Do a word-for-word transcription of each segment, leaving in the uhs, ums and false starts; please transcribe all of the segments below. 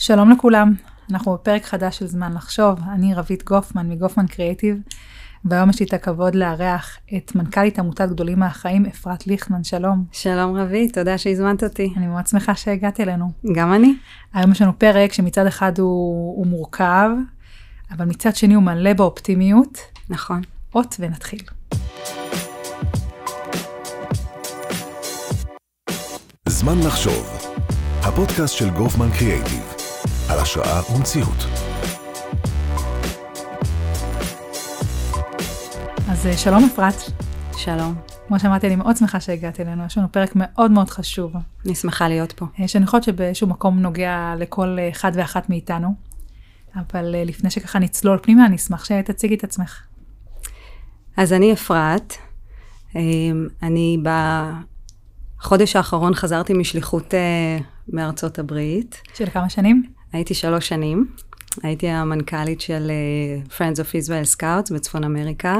שלום לכולם, אנחנו בפרק חדש של זמן לחשוב, אני רבית גופמן מגופמן קריאייטיב, והיום יש לי את הכבוד לארח את מנכ"לית עמותת גדולים מהחיים, אפרת ליכטמן, שלום. שלום רבית, תודה שהזמנת אותי. אני מאוד שמחה שהגעת אלינו. גם אני. היום יש לנו פרק שמצד אחד הוא, הוא מורכב, אבל מצד שני הוא מלא באופטימיות. נכון. אות ונתחיל. זמן לחשוב, הפודקאסט של גופמן קריאייטיב, על השראה ומציאות. אז שלום אפרת. שלום. כמו שאמרתי, אני מאוד שמחה שהגעת אלינו, יש לנו פרק מאוד מאוד חשוב. אני שמחה להיות פה. שאני חושבת שבאיזשהו מקום נוגע לכל אחד ואחת מאיתנו, אבל לפני שככה נצלול פנימה, אני אשמח שתציגי את עצמך. אז אני אפרת, אני בחודש האחרון חזרתי משליחות מארצות הברית. של כמה שנים? הייתי שלוש שנים, הייתי המנכ"לית של Friends of Israel Scouts בצפון אמריקה.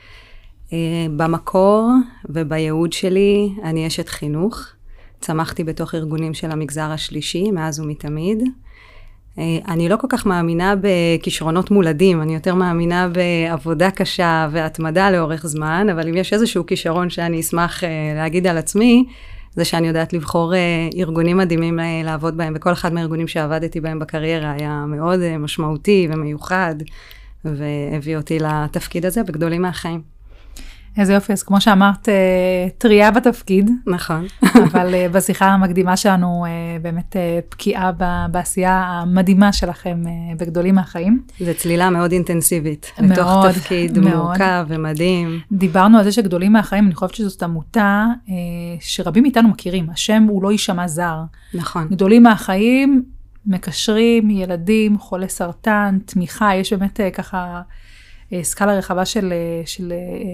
במקור ובייעוד שלי אני אשת חינוך, צמחתי בתוך ארגונים של המגזר השלישי מאז ומתמיד. אני לא כל כך מאמינה בכישרונות מולדים, אני יותר מאמינה בעבודה קשה והתמדה לאורך זמן, אבל אם יש איזשהו כישרון שאני אשמח להגיד על עצמי, זה שאני יודעת לבחור ארגונים מדהימים לעבוד בהם, וכל אחד מהארגונים שעבדתי בהם בקריירה היה מאוד משמעותי ומיוחד, והביא אותי לתפקיד הזה בגדולים מהחיים. איזה יופי, אז כמו שאמרת, טריה בתפקיד. נכון. אבל בשיחה המקדימה שלנו באמת פקיעה בעשייה המדהימה שלכם בגדולים מהחיים. זו צלילה מאוד אינטנסיבית. מאוד, לתוך תפקיד מאוד. מורכב ומדהים. דיברנו על זה שגדולים מהחיים, אני חושבת שזאת עמותה שרבים מאיתנו מכירים. השם הוא לא יישמע זר. נכון. גדולים מהחיים, מקשרים, ילדים, חולי סרטן, תמיכה, יש באמת ככה סקאלה רחבה של, של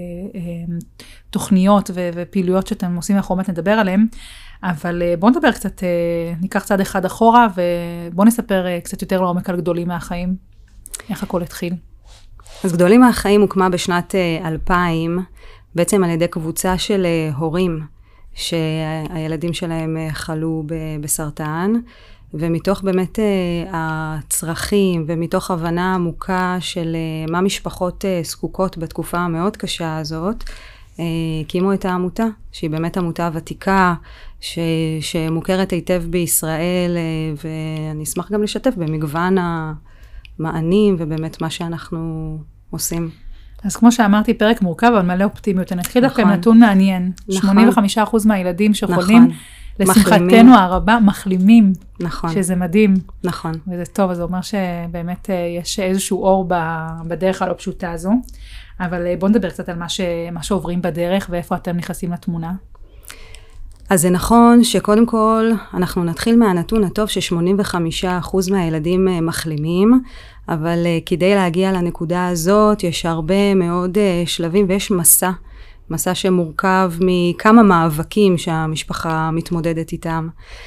תוכניות ופעילויות שאתם עושים, אנחנו באמת נדבר עליהן, אבל בואו נדבר קצת, ניקח צעד אחד אחורה, ובואו נספר קצת יותר לעומק על גדולים מהחיים, איך הכל התחיל. אז גדולים מהחיים הוקמה בשנת אלפיים, בעצם על ידי קבוצה של הורים, שהילדים שלהם חלו בסרטן, ומתוך באמת הצרכים ומתוך הבנה עמוקה של מה משפחות זקוקות בתקופה המאוד קשה הזאת, הקימו את העמותה, שהיא באמת עמותה ותיקה, ש, שמוכרת היטב בישראל, ואני אשמח גם לשתף במגוון המענים ובאמת מה שאנחנו עושים. אז כמו שאמרתי, פרק מורכב, אבל מלא אופטימיות. אני אתחיל דווקא עם נתון מעניין. נכון. שמונים וחמישה אחוז מהילדים שחולים, נכון. לשמחתנו הרבה, מחלימים. נכון. שזה מדהים. נכון. וזה טוב, אז זה אומר שבאמת יש איזשהו אור בדרך הלא פשוטה הזו. אבל בואו נדבר קצת על מה, ש, מה שעוברים בדרך, ואיפה אתם נכנסים לתמונה. אז זה נכון שקודם כל אנחנו נתחיל מהנתון הטוב ש-שמונים וחמישה אחוז מהילדים מחלימים, אבל כדי להגיע לנקודה הזאת יש הרבה מאוד שלבים ויש מסע, מסע שמורכב מכמה מאבקים שהמשפחה מתמודדת איתם.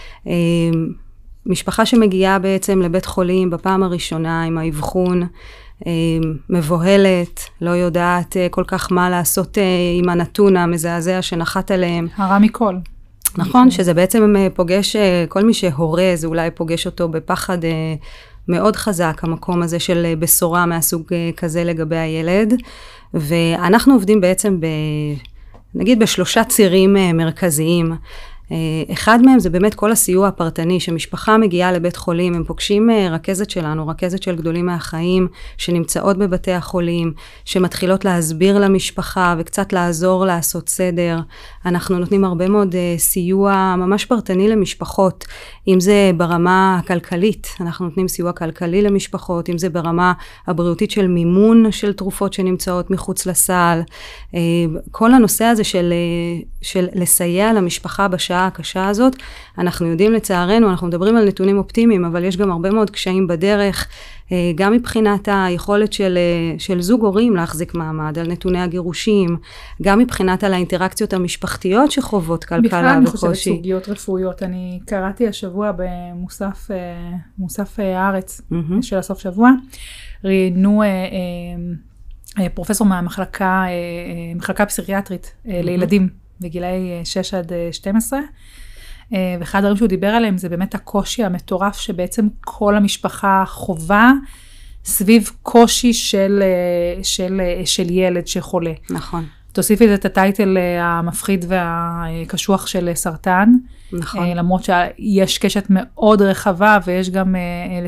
משפחה שמגיעה בעצם לבית חולים בפעם הראשונה עם האבחון, מבוהלת, לא יודעת כל כך מה לעשות עם הנתון המזעזע שנחת עליהם. הרע מכל. נכון, שזה בעצם פוגש, כל מי שהורה, זה אולי פוגש אותו בפחד מאוד חזק, המקום הזה של בשורה מהסוג כזה לגבי הילד. ואנחנו עובדים בעצם, ב, נגיד, בשלושה צירים מרכזיים. אחד מהם זה באמת כל הסיוע הפרטני, שמשפחה מגיעה לבית חולים, הם פוגשים רכזת שלנו, רכזת של גדולים מהחיים, שנמצאות בבתי החולים, שמתחילות להסביר למשפחה, וקצת לעזור לעשות סדר. אנחנו נותנים הרבה מאוד סיוע ממש פרטני למשפחות, אם זה ברמה הכלכלית, אנחנו נותנים סיוע כלכלי למשפחות, אם זה ברמה הבריאותית של מימון של תרופות שנמצאות מחוץ לסל, כל הנושא הזה של, של לסייע למשפחה בשעה הקשה הזאת, אנחנו יודעים לצערנו, אנחנו מדברים על נתונים אופטימיים, אבל יש גם הרבה מאוד קשיים בדרך, גם מבחינת היכולת של, של זוג הורים להחזיק מעמד, על נתוני הגירושים, גם מבחינת על האינטראקציות המשפחתיות שחוות כלכלה וקושי. בכלל אני חושבת סוגיות רפואיות, אני קראתי השבוע במוסף מוסף הארץ mm-hmm. של הסוף שבוע, ראיינו פרופסור מהמחלקה, מחלקה פסיכיאטרית mm-hmm. לילדים, בגילאי שש עד שתים עשרה, ואחד הדברים שהוא דיבר עליהם, זה באמת הקושי המטורף, שבעצם כל המשפחה חובה, סביב קושי של, של, של ילד שחולה. נכון. תוסיפי את הטייטל המפחיד והקשוח של סרטן. נכון. למרות שיש קשת מאוד רחבה, ויש גם,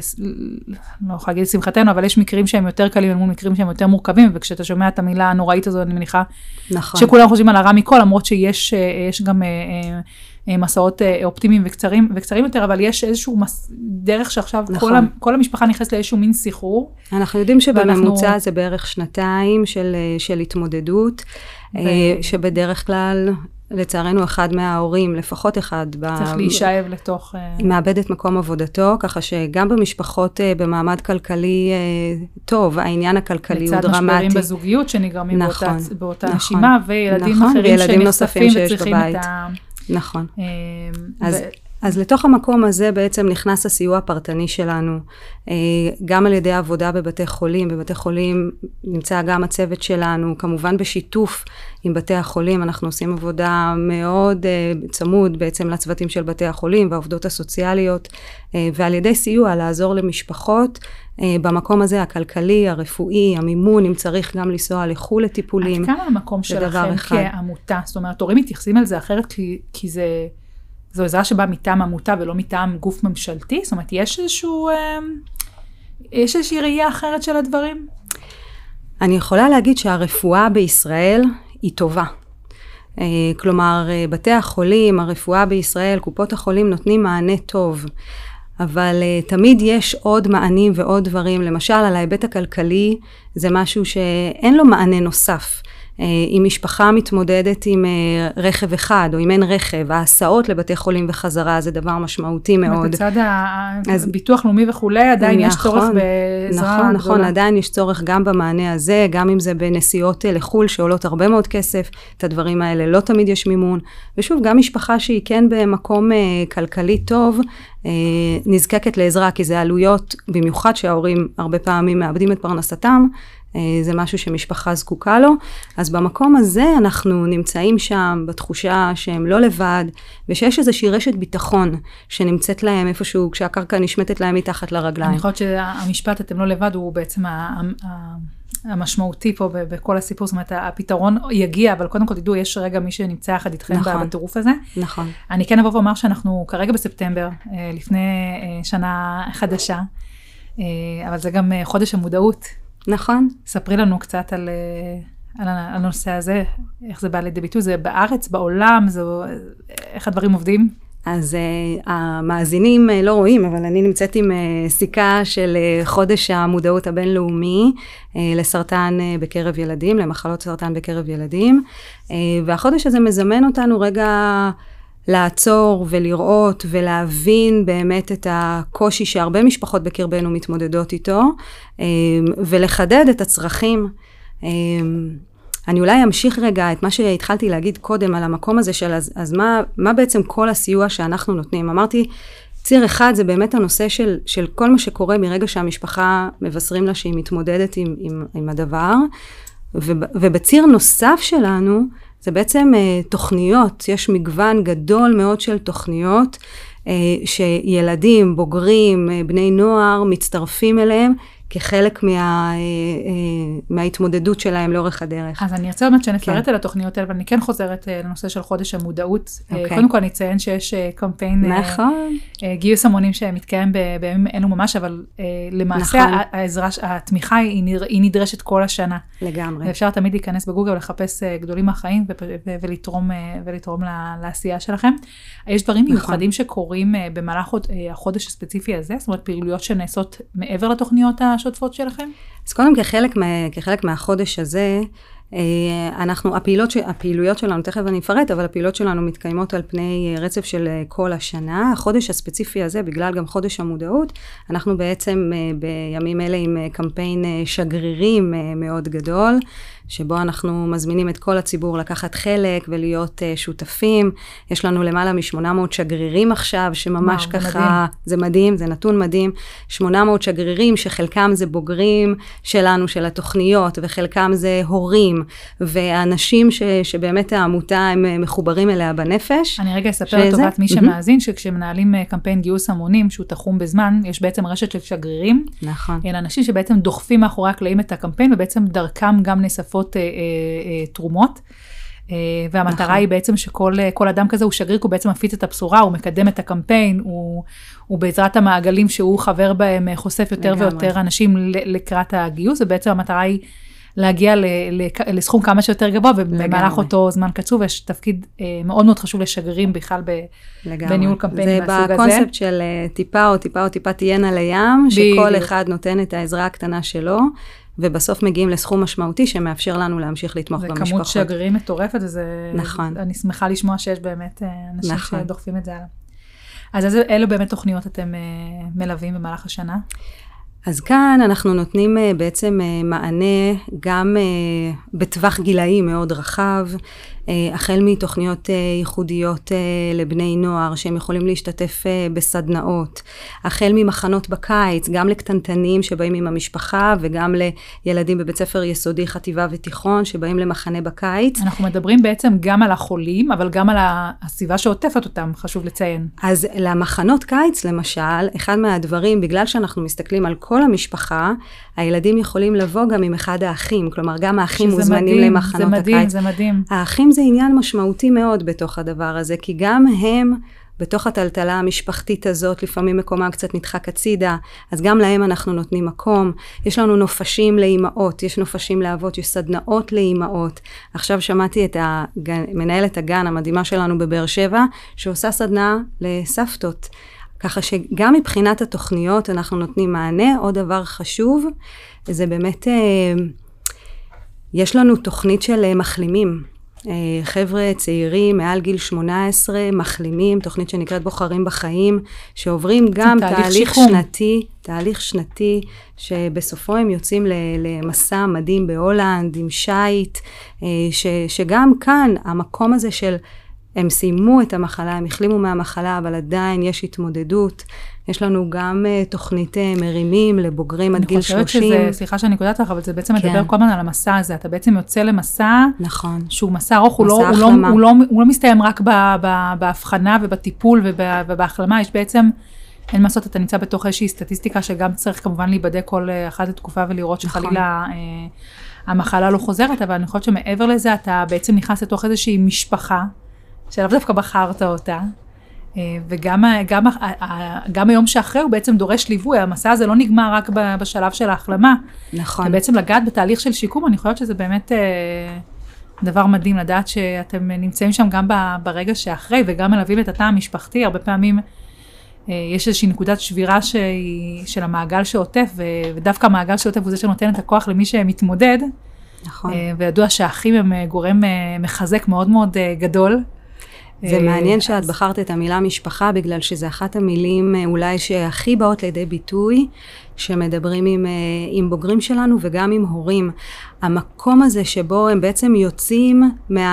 לא יכולה להגיד לשמחתנו, אבל יש מקרים שהם יותר קלים, אל מול מקרים שהם יותר מורכבים, וכשאתה שומע את המילה הנוראית הזו, אני מניחה, נכון. שכולם חושבים על הרע מכל, למרות שיש יש גם מסעות אופטימיים וקצרים, וקצרים יותר, אבל יש איזשהו דרך שעכשיו נכון. כל, כל המשפחה נכנסת לאיזשהו מין סחרור. אנחנו יודעים שבממוצע ואנחנו... זה בערך שנתיים של, של התמודדות, ו... שבדרך כלל, לצערנו אחד מההורים, לפחות אחד, צריך ב... להישאב לתוך... מאבד את מקום עבודתו, ככה שגם במשפחות במעמד כלכלי טוב, העניין הכלכלי הוא דרמטי. לצד משברים בזוגיות שנגרמים נכון, באותה, באותה נכון, נשימה, וילדים נכון, אחרים וילדים שנחשפים וצריכים בבית. את ה... נכון. ו... אז... אז לתוך המקום הזה בעצם נכנס הסיוע הפרטני שלנו, גם על ידי עבודה בבתי חולים, בבתי חולים נמצא גם הצוות שלנו, כמובן בשיתוף עם בתי החולים, אנחנו עושים עבודה מאוד צמוד בעצם לצוותים של בתי החולים והעובדות הסוציאליות, ועל ידי סיוע לעזור למשפחות, במקום הזה הכלכלי, הרפואי, המימון, אם צריך גם לנסוע לחו"ל לטיפולים. עד כמה המקום שלכם כעמותה, זאת אומרת, הורים מתייחסים על זה אחרת כי, כי זה... זו עזרה שבאה מטעם עמותה ולא מטעם גוף ממשלתי? זאת אומרת, יש איזשהו, יש איזושהי ראייה אחרת של הדברים? אני יכולה להגיד שהרפואה בישראל היא טובה. כלומר, בתי החולים, הרפואה בישראל, קופות החולים נותנים מענה טוב. אבל תמיד יש עוד מענים ועוד דברים. למשל, על ההיבט הכלכלי, זה משהו שאין לו מענה נוסף. אם משפחה מתמודדת עם רכב אחד, או אם אין רכב, ההסעות לבתי חולים וחזרה, זה דבר משמעותי מאוד. בצד הביטוח לאומי וכולי, עדיין יש צורך בעזרה גדולה. נכון, נכון, עדיין יש צורך גם במענה הזה, גם אם זה בנסיעות לחול, שעולות הרבה מאוד כסף, את הדברים האלה לא תמיד יש מימון. ושוב, גם משפחה שהיא כן במקום כלכלי טוב, נזקקת לעזרה, כי זה עלויות, במיוחד שההורים הרבה פעמים מאבדים את פרנסתם, זה משהו שמשפחה זקוקה לו, אז במקום הזה אנחנו נמצאים שם בתחושה שהם לא לבד, ושיש איזושהי רשת ביטחון שנמצאת להם איפשהו כשהקרקע נשמטת להם מתחת לרגליים. אני חושבת שהמשפט אתם לא לבד הוא בעצם המשמעותי פה בכל הסיפור, זאת אומרת הפתרון יגיע, אבל קודם כל תדעו, יש רגע מי שנמצא יחד איתכם נכון, בטירוף הזה. נכון. אני כן אבוא ואומר שאנחנו כרגע בספטמבר, לפני שנה חדשה, אבל זה גם חודש המודעות. נכון. ספרי לנו קצת על, על הנושא הזה, איך זה בא לידי ביטוי, זה בארץ, בעולם, זה, איך הדברים עובדים? אז uh, המאזינים uh, לא רואים, אבל אני נמצאת עם uh, סיכה של uh, חודש המודעות הבינלאומי uh, לסרטן uh, בקרב ילדים, למחלות סרטן בקרב ילדים, uh, והחודש הזה מזמן אותנו רגע לעצור ולראות ולהבין באמת את הקושי שהרבה משפחות בקרבנו מתמודדות איתו, ולחדד את הצרכים. אני אולי אמשיך רגע את מה שהתחלתי להגיד קודם על המקום הזה של אז, אז מה, מה בעצם כל הסיוע שאנחנו נותנים? אמרתי, ציר אחד זה באמת הנושא של, של כל מה שקורה מרגע שהמשפחה מבשרים לה שהיא מתמודדת עם, עם, עם הדבר, ובציר נוסף שלנו, זה בעצם uh, תוכניות, יש מגוון גדול מאוד של תוכניות, uh, שילדים, בוגרים, uh, בני נוער, מצטרפים אליהם, כחלק מה, uh, uh, מההתמודדות שלהם לאורך הדרך. אז אני ארצה באמת שנפרט כן. על התוכניות האלה, אבל אני כן חוזרת uh, לנושא של חודש המודעות. Okay. Uh, קודם כל אני אציין שיש uh, קמפיין, נכון. uh, uh, גיוס המונים שמתקיים בימים אלו ממש, אבל uh, למעשה נכון. העזרה, התמיכה היא, נר, היא נדרשת כל השנה. לגמרי. ואפשר תמיד להיכנס בגוגל ולחפש uh, גדולים מהחיים ו- ו- ולתרום, uh, ולתרום לה- לעשייה שלכם. יש דברים נכון. מיוחדים שקורים uh, במהלך uh, החודש הספציפי הזה, זאת אומרת פעילויות שנעשות מעבר לתוכניות השוטפות שלכם? אז קודם כחלק, מה, כחלק מהחודש הזה, אנחנו, הפעילות, הפעילויות שלנו, תכף אני אפרט, אבל הפעילות שלנו מתקיימות על פני רצף של כל השנה. החודש הספציפי הזה, בגלל גם חודש המודעות, אנחנו בעצם בימים אלה עם קמפיין שגרירים מאוד גדול, שבו אנחנו מזמינים את כל הציבור לקחת חלק ולהיות שותפים. יש לנו למעלה מ-שמונה מאות שגרירים עכשיו, שממש וואו, ככה, מדהים. זה מדהים, זה נתון מדהים. שמונה מאות שגרירים, שחלקם זה בוגרים שלנו, של התוכניות, וחלקם זה הורים, ההורים, והאנשים ש, שבאמת העמותה הם מחוברים אליה בנפש. אני רגע אספר לטובת מי שמאזין, שכשמנהלים קמפיין גיוס המונים, שהוא תחום בזמן, יש בעצם רשת של שגרירים. נכון. אלה אנשים שבעצם דוחפים מאחורי הקלעים את הקמפיין, ובעצם דרכם גם נאספות אה, אה, אה, תרומות. והמטרה נכון. היא בעצם שכל כל אדם כזה הוא שגריר, הוא בעצם מפיץ את הבשורה, הוא מקדם את הקמפיין, הוא, הוא בעזרת המעגלים שהוא חבר בהם, חושף יותר לגמרי. ויותר אנשים לקראת הגיוס, ובעצם המטרה היא להגיע ל, ל, לסכום כמה שיותר גבוה, ובמהלך אותו זמן קצוב, יש תפקיד מאוד מאוד חשוב לשגרירים בכלל בניהול קמפיינים מהסוג הזה. זה בקונספט של טיפה או טיפה או טיפה תהיינה לים, שכל אחד נותן את העזרה הקטנה שלו, ובסוף מגיעים לסכום משמעותי שמאפשר לנו להמשיך לתמוך במשפחות. זה כמות שגרירים מטורפת, וזה... נכון. אני שמחה לשמוע שיש באמת אנשים נכון. שדוחפים את זה הלאה. אז איזה, אילו באמת תוכניות אתם מלווים במהלך השנה? אז כאן אנחנו נותנים בעצם מענה גם בטווח גילאי מאוד רחב, החל מתוכניות ייחודיות לבני נוער שהם יכולים להשתתף בסדנאות, החל ממחנות בקיץ, גם לקטנטנים שבאים עם המשפחה וגם לילדים בבית ספר יסודי, חטיבה ותיכון שבאים למחנה בקיץ. אנחנו מדברים בעצם גם על החולים, אבל גם על הסביבה שעוטפת אותם, חשוב לציין. אז למחנות קיץ למשל, אחד מהדברים, בגלל שאנחנו מסתכלים על כל המשפחה, הילדים יכולים לבוא גם עם אחד האחים, כלומר גם האחים מוזמנים מדהים, למחנות זה מדהים, הקיץ. זה מדהים. האחים זה עניין משמעותי מאוד בתוך הדבר הזה, כי גם הם בתוך הטלטלה המשפחתית הזאת, לפעמים מקומם קצת נדחק הצידה, אז גם להם אנחנו נותנים מקום. יש לנו נופשים לאימהות, יש נופשים לאבות, יש סדנאות לאימהות. עכשיו שמעתי את הגן, מנהלת הגן המדהימה שלנו בבאר שבע, שעושה סדנה לסבתות. ככה שגם מבחינת התוכניות אנחנו נותנים מענה. עוד דבר חשוב, זה באמת, יש לנו תוכנית של מחלימים. חבר'ה צעירים מעל גיל שמונה עשרה מחלימים, תוכנית שנקראת בוחרים בחיים, שעוברים גם תהליך, תהליך שנתי, תהליך שנתי, שבסופו הם יוצאים למסע מדהים בהולנד, עם שייט, ש, שגם כאן המקום הזה של הם סיימו את המחלה, הם החלימו מהמחלה, אבל עדיין יש התמודדות. יש לנו גם uh, תוכנית uh, מרימים לבוגרים עד גיל שלושים. אני חושבת שזה, סליחה שאני קודעת לך, אבל זה בעצם כן. מדבר כל הזמן על המסע הזה. אתה בעצם יוצא למסע, נכון. שהוא מסע ארוך, הוא, לא, הוא, לא, הוא, לא, הוא לא מסתיים רק ב, ב, בהבחנה ובטיפול ובא, ובהחלמה, יש בעצם, אין מה לעשות, אתה נמצא בתוך איזושהי סטטיסטיקה, שגם צריך כמובן להיבדק כל אחת התקופה, ולראות נכון. שחלילה אה, המחלה לא חוזרת, אבל אני חושבת שמעבר לזה, אתה בעצם נכנס לתוך איזושהי משפחה, שלאו דווקא בחרת אותה, וגם גם, גם היום שאחרי הוא בעצם דורש ליווי, המסע הזה לא נגמר רק בשלב של ההחלמה. נכון. ובעצם לגעת בתהליך של שיקום, אני חושבת שזה באמת דבר מדהים, לדעת שאתם נמצאים שם גם ברגע שאחרי, וגם מלווים את התא המשפחתי, הרבה פעמים יש איזושהי נקודת שבירה של המעגל שעוטף, ודווקא המעגל שעוטף הוא זה שנותן את הכוח למי שמתמודד, נכון. וידוע שהאחים הם גורם מחזק מאוד מאוד גדול, זה מעניין שאת בחרת את המילה משפחה, בגלל שזה אחת המילים אולי שהכי באות לידי ביטוי, שמדברים עם, עם בוגרים שלנו וגם עם הורים. המקום הזה שבו הם בעצם יוצאים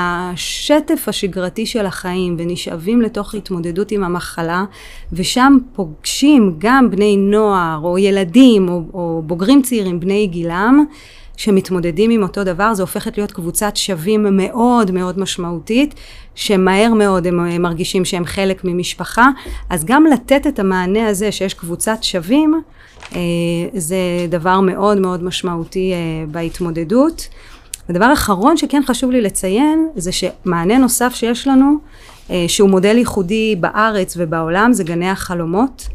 מהשטף השגרתי של החיים, ונשאבים לתוך התמודדות עם המחלה, ושם פוגשים גם בני נוער, או ילדים, או, או בוגרים צעירים, בני גילם, שמתמודדים עם אותו דבר. זה הופכת להיות קבוצת שווים מאוד מאוד משמעותית, שמהר מאוד הם מרגישים שהם חלק ממשפחה, אז גם לתת את המענה הזה שיש קבוצת שווים, זה דבר מאוד מאוד משמעותי בהתמודדות. ודבר אחרון שכן חשוב לי לציין, זה שמענה נוסף שיש לנו, שהוא מודל ייחודי בארץ ובעולם, זה גני החלומות.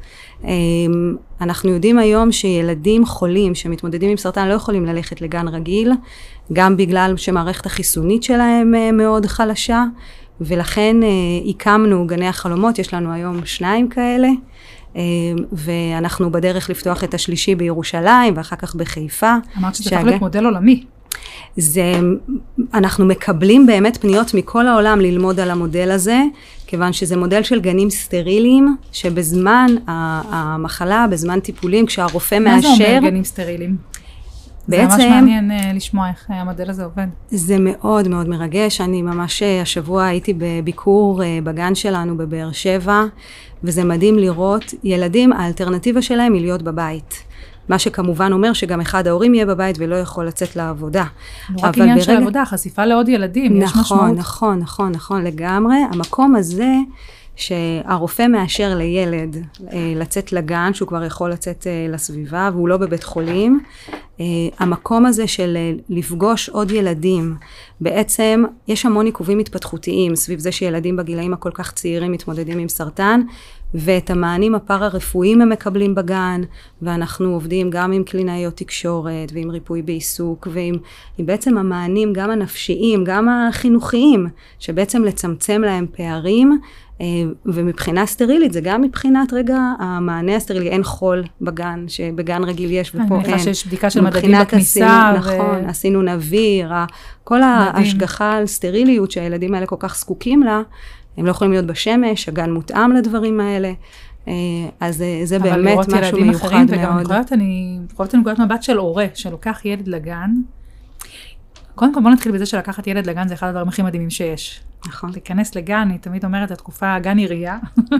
אנחנו יודעים היום שילדים חולים שמתמודדים עם סרטן לא יכולים ללכת לגן רגיל, גם בגלל שמערכת החיסונית שלהם מאוד חלשה, ולכן הקמנו גני החלומות, יש לנו היום שניים כאלה, ואנחנו בדרך לפתוח את השלישי בירושלים, ואחר כך בחיפה. אמרת שזה יכול להיות מודל עולמי. זה, אנחנו מקבלים באמת פניות מכל העולם ללמוד על המודל הזה, כיוון שזה מודל של גנים סטריליים, שבזמן המחלה, בזמן טיפולים, כשהרופא מאשר... מה זה אומר גנים סטריליים? בעצם, זה ממש מעניין לשמוע איך המודל הזה עובד. זה מאוד מאוד מרגש. אני ממש השבוע הייתי בביקור בגן שלנו בבאר שבע, וזה מדהים לראות ילדים, האלטרנטיבה שלהם היא להיות בבית. מה שכמובן אומר שגם אחד ההורים יהיה בבית ולא יכול לצאת לעבודה. לא רק עניין ברגע... של עבודה, חשיפה לעוד ילדים, נכון, יש משמעות. נכון, נכון, נכון, לגמרי. המקום הזה שהרופא מאשר לילד לצאת לגן, שהוא כבר יכול לצאת לסביבה, והוא לא בבית חולים, המקום הזה של לפגוש עוד ילדים, בעצם יש המון עיכובים התפתחותיים, סביב זה שילדים בגילאים הכל כך צעירים מתמודדים עם סרטן, ואת המענים הפארה-רפואיים הם מקבלים בגן, ואנחנו עובדים גם עם קלינאיות תקשורת, ועם ריפוי בעיסוק, ועם בעצם המענים גם הנפשיים, גם החינוכיים, שבעצם לצמצם להם פערים, ומבחינה סטרילית, זה גם מבחינת רגע המענה הסטרילי, אין חול בגן, שבגן רגיל יש ופה אין. אני מניחה שיש בדיקה של מדדים בכניסה. נכון, עשינו נביר, כל ההשגחה על סטריליות שהילדים האלה כל כך זקוקים לה, הם לא יכולים להיות בשמש, הגן מותאם לדברים האלה, אז זה באמת משהו מיוחד מאוד. וגם אני יכולת לנקודת מבט של הורה, שלוקח ילד לגן, קודם כל בוא נתחיל בזה שלקחת ילד לגן, זה אחד הדברים הכי מדהימים שיש. נכון. להיכנס לגן, אני תמיד אומרת, התקופה גן עירייה,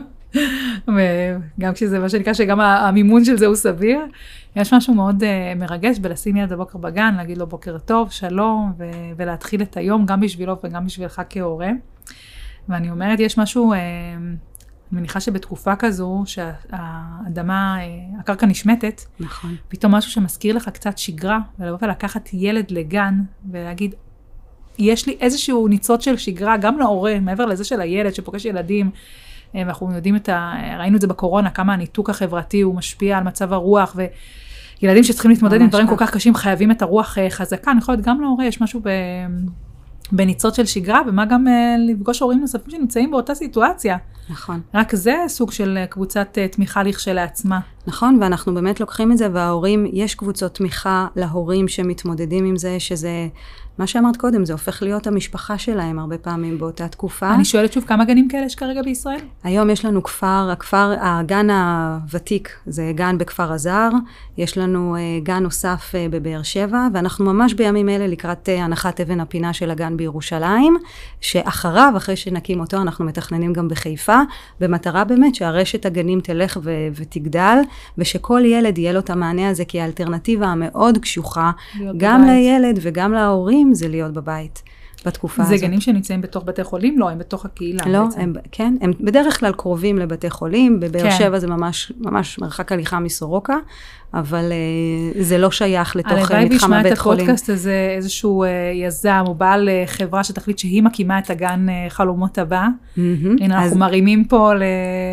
וגם כשזה מה שנקרא שגם המימון של זה הוא סביר, יש משהו מאוד uh, מרגש בלשים ילד בבוקר בגן, להגיד לו בוקר טוב, שלום, ו- ולהתחיל את היום גם בשבילו וגם בשבילך כהורה. ואני אומרת, יש משהו, uh, אני מניחה שבתקופה כזו, שהאדמה, uh, הקרקע נשמטת, נכון. פתאום משהו שמזכיר לך קצת שגרה, ולבוא ולקחת ילד לגן, ולהגיד, יש לי איזשהו ניצוץ של שגרה, גם להורה, מעבר לזה של הילד שפוגש ילדים, ואנחנו יודעים את ה... ראינו את זה בקורונה, כמה הניתוק החברתי הוא משפיע על מצב הרוח, וילדים שצריכים להתמודד עם דברים כל כך קשים, חייבים את הרוח חזקה. אני יכולה גם להורה, יש משהו ב... בניצוץ של שגרה, ומה גם לפגוש הורים נוספים שנמצאים באותה סיטואציה. נכון. רק זה סוג של קבוצת תמיכה לכשלעצמה. נכון, ואנחנו באמת לוקחים את זה, וההורים, יש קבוצות תמיכה להורים שמתמודדים עם זה, שזה, מה שאמרת קודם, זה הופך להיות המשפחה שלהם הרבה פעמים באותה תקופה. אני שואלת שוב, כמה גנים כאלה יש כרגע בישראל? היום יש לנו כפר, הכפר, הגן הוותיק, זה גן בכפר הזר, יש לנו גן נוסף בבאר שבע, ואנחנו ממש בימים אלה לקראת הנחת אבן הפינה של הגן בירושלים, שאחריו, אחרי שנקים אותו, אנחנו מתכננים גם בחיפה, במטרה באמת שהרשת הגנים תלך ו- ותגדל, ושכל ילד יהיה לו את המענה הזה, כי האלטרנטיבה המאוד קשוחה, גם בבית. לילד וגם להורים, זה להיות בבית בתקופה זה הזאת. זה גנים שנמצאים בתוך בתי חולים? לא, הם בתוך הקהילה. לא, הם, כן, הם בדרך כלל קרובים לבתי חולים, בבאר כן. שבע זה ממש, ממש מרחק הליכה מסורוקה, אבל uh, זה לא שייך לתוך מתחם הבית חולים. הלוואי וישמע את הפודקאסט הזה, איזשהו uh, יזם או בעל uh, חברה שתחליט שהיא מקימה את הגן uh, חלומות הבא. Mm-hmm. הנה, אז... אנחנו מרימים פה ל...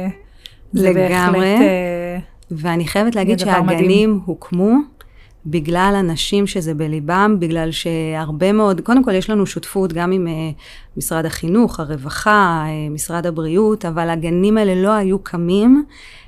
לגמרי. ואני חייבת להגיד שהגנים הוקמו בגלל אנשים שזה בליבם, בגלל שהרבה מאוד, קודם כל יש לנו שותפות גם עם משרד החינוך, הרווחה, משרד הבריאות, אבל הגנים האלה לא היו קמים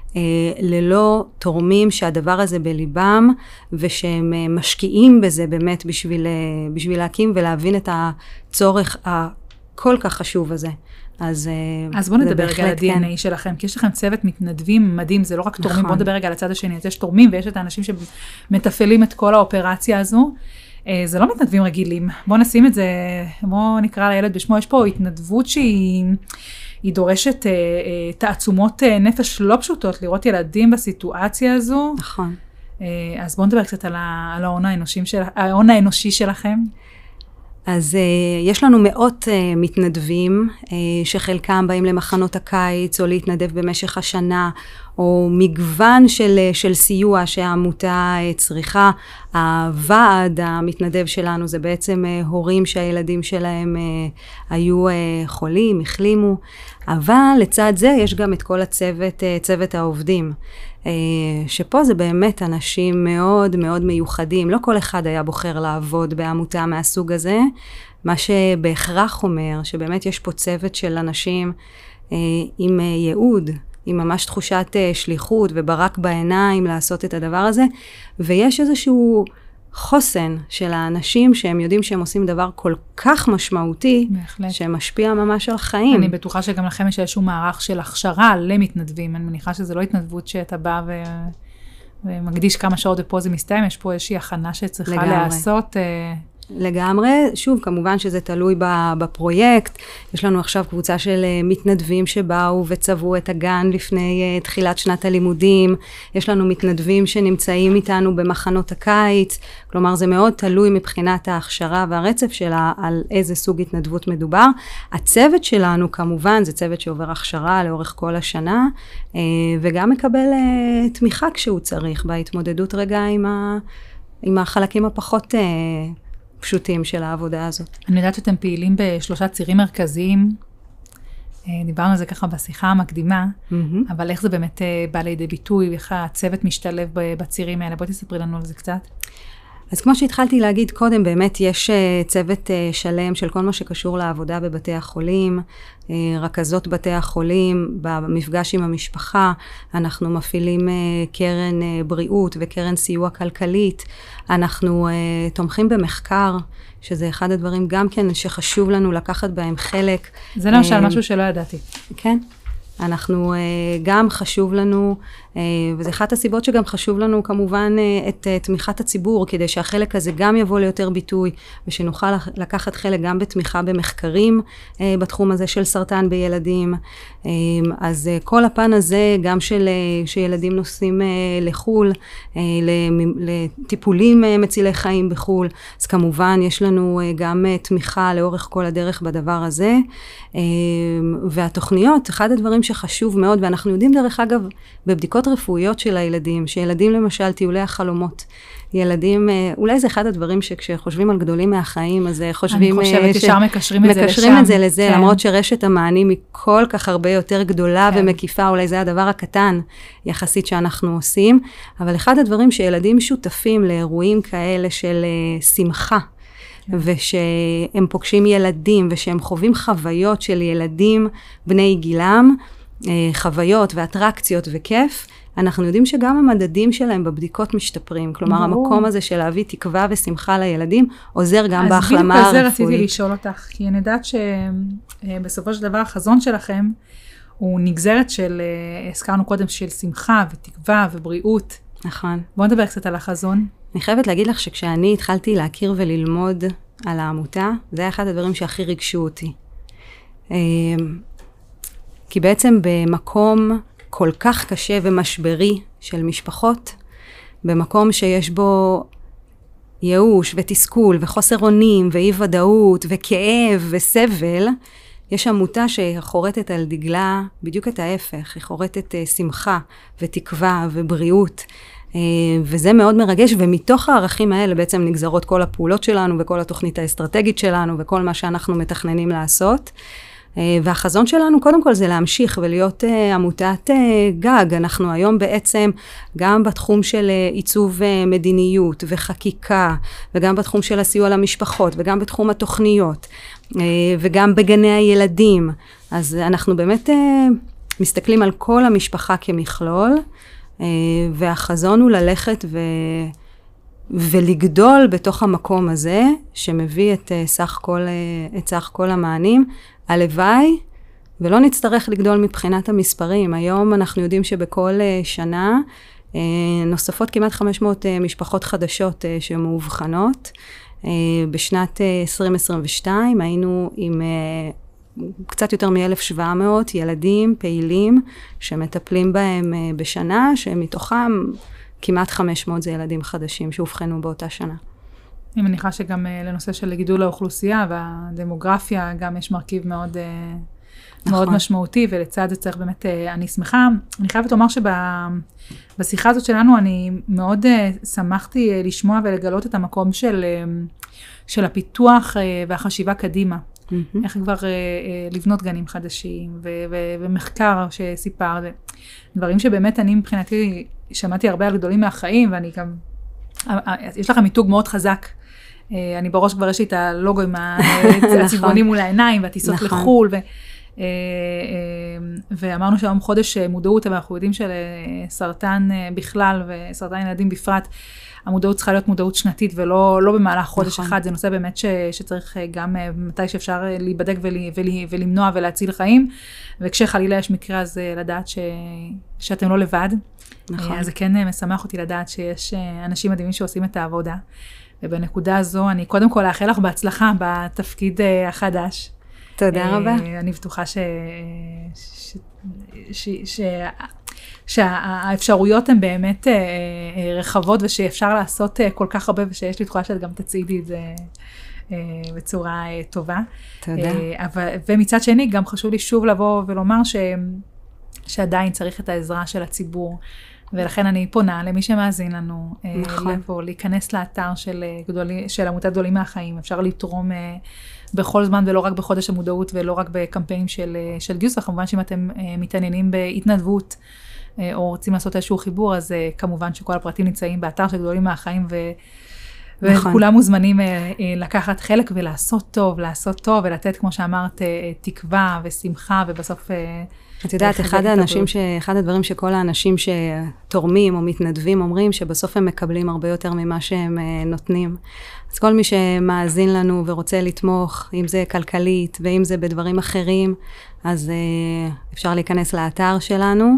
ללא תורמים שהדבר הזה בליבם, ושהם משקיעים בזה באמת בשביל, בשביל להקים ולהבין את הצורך הכל כך חשוב הזה. אז, אז בואו נדבר רגע על ה-די אן איי שלכם, כי יש לכם צוות מתנדבים מדהים, זה לא רק תורמים, בואו נדבר רגע על הצד השני, אז יש תורמים ויש את האנשים שמתפעלים את כל האופרציה הזו, זה לא מתנדבים רגילים, בואו נשים את זה, בואו נקרא לילד בשמו, יש פה התנדבות שהיא היא דורשת תעצומות נפש לא פשוטות, לראות ילדים בסיטואציה הזו. נכון. אז בואו נדבר קצת על ההון האנושי, ההון האנושי שלכם. אז uh, יש לנו מאות uh, מתנדבים, uh, שחלקם באים למחנות הקיץ, או להתנדב במשך השנה, או מגוון של, של סיוע שהעמותה uh, צריכה. הוועד המתנדב שלנו זה בעצם uh, הורים שהילדים שלהם uh, היו uh, חולים, החלימו, אבל לצד זה יש גם את כל הצוות, uh, צוות העובדים. שפה זה באמת אנשים מאוד מאוד מיוחדים, לא כל אחד היה בוחר לעבוד בעמותה מהסוג הזה, מה שבהכרח אומר שבאמת יש פה צוות של אנשים עם ייעוד, עם ממש תחושת שליחות וברק בעיניים לעשות את הדבר הזה, ויש איזשהו חוסן של האנשים שהם יודעים שהם עושים דבר כל כך משמעותי, בהחלט. שמשפיע ממש על חיים. אני בטוחה שגם לכם יש איזשהו מערך של הכשרה למתנדבים, אני מניחה שזה לא התנדבות שאתה בא ו... ומקדיש כמה שעות ופה זה מסתיים, יש פה איזושהי הכנה שצריכה לגמרי. לעשות. לגמרי, שוב, כמובן שזה תלוי בפרויקט, יש לנו עכשיו קבוצה של מתנדבים שבאו וצבעו את הגן לפני תחילת שנת הלימודים, יש לנו מתנדבים שנמצאים איתנו במחנות הקיץ, כלומר זה מאוד תלוי מבחינת ההכשרה והרצף שלה על איזה סוג התנדבות מדובר. הצוות שלנו כמובן זה צוות שעובר הכשרה לאורך כל השנה, וגם מקבל תמיכה כשהוא צריך בהתמודדות רגע עם, ה, עם החלקים הפחות פשוטים של העבודה הזאת. אני יודעת שאתם פעילים בשלושה צירים מרכזיים, דיברנו על זה ככה בשיחה המקדימה, mm-hmm. אבל איך זה באמת בא לידי ביטוי, איך הצוות משתלב בצירים האלה? בואי תספרי לנו על זה קצת. אז כמו שהתחלתי להגיד קודם, באמת יש צוות שלם של כל מה שקשור לעבודה בבתי החולים, רכזות בתי החולים, במפגש עם המשפחה, אנחנו מפעילים קרן בריאות וקרן סיוע כלכלית, אנחנו תומכים במחקר, שזה אחד הדברים גם כן שחשוב לנו לקחת בהם חלק. זה למשל משהו שלא ידעתי. כן. אנחנו גם חשוב לנו, וזה אחת הסיבות שגם חשוב לנו כמובן את תמיכת הציבור, כדי שהחלק הזה גם יבוא ליותר ביטוי, ושנוכל לקחת חלק גם בתמיכה במחקרים בתחום הזה של סרטן בילדים. אז כל הפן הזה, גם של שילדים נוסעים לחול, לטיפולים מצילי חיים בחול, אז כמובן יש לנו גם תמיכה לאורך כל הדרך בדבר הזה. והתוכניות, אחד הדברים שחשוב מאוד, ואנחנו יודעים דרך אגב בבדיקות רפואיות של הילדים, שילדים למשל טיולי החלומות, ילדים, אולי זה אחד הדברים שכשחושבים על גדולים מהחיים, אז חושבים... אני חושבת ישר מקשרים את זה לשם. מקשרים את זה לזה, למרות שרשת המענים היא כל כך הרבה יותר גדולה ומקיפה, אולי זה הדבר הקטן יחסית שאנחנו עושים, אבל אחד הדברים שילדים שותפים לאירועים כאלה של שמחה, ושהם פוגשים ילדים, ושהם חווים חוויות של ילדים בני גילם, חוויות ואטרקציות וכיף, אנחנו יודעים שגם המדדים שלהם בבדיקות משתפרים, כלומר המקום הזה של להביא תקווה ושמחה לילדים, עוזר גם בהחלמה הרפואית. אז בדיוק כזה רציתי לשאול אותך, כי אני יודעת שבסופו של דבר החזון שלכם, הוא נגזרת של, הזכרנו קודם, של שמחה ותקווה ובריאות. נכון. בואו נדבר קצת על החזון. אני חייבת להגיד לך שכשאני התחלתי להכיר וללמוד על העמותה, זה היה אחד הדברים שהכי ריגשו אותי. כי בעצם במקום כל כך קשה ומשברי של משפחות, במקום שיש בו ייאוש ותסכול וחוסר אונים ואי ודאות וכאב וסבל, יש עמותה שחורטת על דגלה בדיוק את ההפך, היא חורטת שמחה ותקווה ובריאות, וזה מאוד מרגש, ומתוך הערכים האלה בעצם נגזרות כל הפעולות שלנו וכל התוכנית האסטרטגית שלנו וכל מה שאנחנו מתכננים לעשות. והחזון שלנו קודם כל זה להמשיך ולהיות עמותת גג. אנחנו היום בעצם גם בתחום של עיצוב מדיניות וחקיקה, וגם בתחום של הסיוע למשפחות, וגם בתחום התוכניות, וגם בגני הילדים. אז אנחנו באמת מסתכלים על כל המשפחה כמכלול, והחזון הוא ללכת ו... ולגדול בתוך המקום הזה, שמביא את סך כל, את סך כל המענים. הלוואי, ולא נצטרך לגדול מבחינת המספרים. היום אנחנו יודעים שבכל שנה נוספות כמעט חמש מאות משפחות חדשות שמאובחנות. בשנת עשרים עשרים ושתיים היינו עם קצת יותר מ-אלף שבע מאות ילדים פעילים שמטפלים בהם בשנה, שמתוכם כמעט חמש מאות זה ילדים חדשים שאובחנו באותה שנה. אני מניחה שגם לנושא של גידול האוכלוסייה והדמוגרפיה, גם יש מרכיב מאוד, נכון. מאוד משמעותי, ולצד זה צריך באמת, אני שמחה, אני חייבת לומר שבשיחה הזאת שלנו, אני מאוד שמחתי לשמוע ולגלות את המקום של, של הפיתוח והחשיבה קדימה. Mm-hmm. איך כבר לבנות גנים חדשים, ו- ו- ומחקר שסיפר, דברים שבאמת אני מבחינתי שמעתי הרבה על גדולים מהחיים, ואני גם, יש לך מיתוג מאוד חזק, אני בראש כבר יש לי את הלוגו עם הצבעונים מול העיניים, והטיסות לחול, ו- ואמרנו שהיום חודש מודעות, אבל אנחנו יודעים של סרטן בכלל, וסרטן ילדים בפרט, המודעות צריכה להיות מודעות שנתית, ולא לא במהלך חודש נכון. אחד, זה נושא באמת ש, שצריך גם מתי שאפשר להיבדק ול, ול, ולמנוע ולהציל חיים, וכשחלילה יש מקרה, אז לדעת ש, שאתם לא לבד. נכון. אז זה כן משמח אותי לדעת שיש אנשים מדהימים שעושים את העבודה. ובנקודה הזו אני קודם כל לאחל לך בהצלחה בתפקיד החדש. תודה רבה. אני בטוחה ש... ש... ש... ש... שהאפשרויות הן באמת רחבות, ושאפשר לעשות כל כך הרבה, ושיש לי תחושה שאת גם תצעידי את זה בצורה טובה. תודה. ומצד שני, גם חשוב לי שוב לבוא ולומר ש... שעדיין צריך את העזרה של הציבור, ולכן אני פונה למי שמאזין לנו, נכון. לבוא, להיכנס לאתר של, גדולי, של עמותת גדולים מהחיים, אפשר לתרום בכל זמן ולא רק בחודש המודעות ולא רק בקמפיינים של, של גיוס, וכמובן שאם אתם מתעניינים בהתנדבות או רוצים לעשות איזשהו חיבור, אז כמובן שכל הפרטים נמצאים באתר של גדולים מהחיים, ו, נכון. וכולם מוזמנים לקחת חלק ולעשות טוב, לעשות טוב ולתת, כמו שאמרת, תקווה ושמחה, ובסוף... את יודעת, אחד האנשים ש... אחד הדברים שכל האנשים שתורמים או מתנדבים אומרים, שבסוף הם מקבלים הרבה יותר ממה שהם נותנים. אז כל מי שמאזין לנו ורוצה לתמוך, אם זה כלכלית ואם זה בדברים אחרים, אז אפשר להיכנס לאתר שלנו,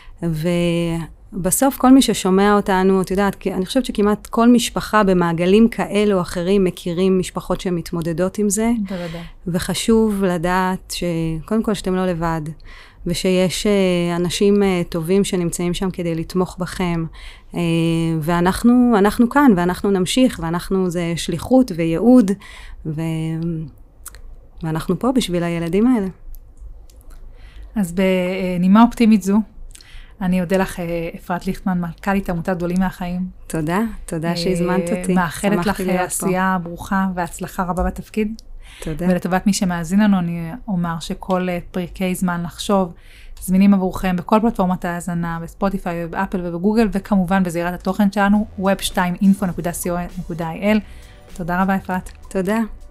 ובסוף כל מי ששומע אותנו, את יודעת, אני חושבת שכמעט כל משפחה במעגלים כאלה או אחרים מכירים משפחות שמתמודדות עם זה. בוודאי. וחשוב לדעת שקודם כל שאתם לא לבד. ושיש אנשים טובים שנמצאים שם כדי לתמוך בכם, ואנחנו אנחנו כאן, ואנחנו נמשיך, ואנחנו זה שליחות וייעוד, ו... ואנחנו פה בשביל הילדים האלה. אז בנימה אופטימית זו, אני אודה לך, אפרת ליכטמן, מנכ"לית עמותת גדולים מהחיים. תודה, תודה שהזמנת אותי. מאחלת לך עשייה ברוכה והצלחה רבה בתפקיד. תודה. ולטובת מי שמאזין לנו, אני אומר שכל פרקי זמן לחשוב, זמינים עבורכם בכל פלטפורמת ההאזנה, בספוטיפיי ובאפל ובגוגל, וכמובן בזירת התוכן שלנו, ווב שתיים אינפו נקודה סי או נקודה איי אל. תודה רבה, אפרת. תודה.